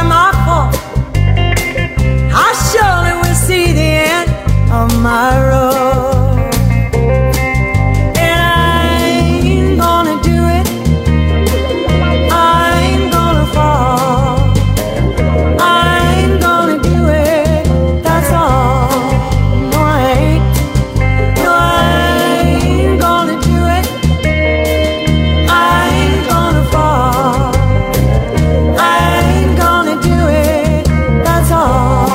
my fault. I surely will see the end of my road. And I ain't gonna do it. I ain't gonna fall. I ain't gonna do it. That's all. No, I ain't. No, I ain't gonna do it. I ain't gonna fall. I ain't gonna do it. That's all.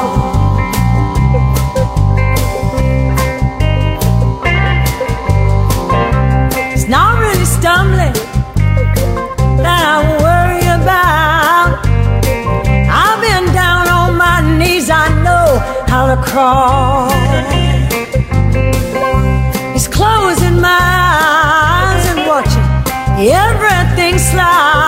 It's not really stumbling that I worry about. I've been down on my knees, I know how to crawl. It's closing my eyes and watching everything slide.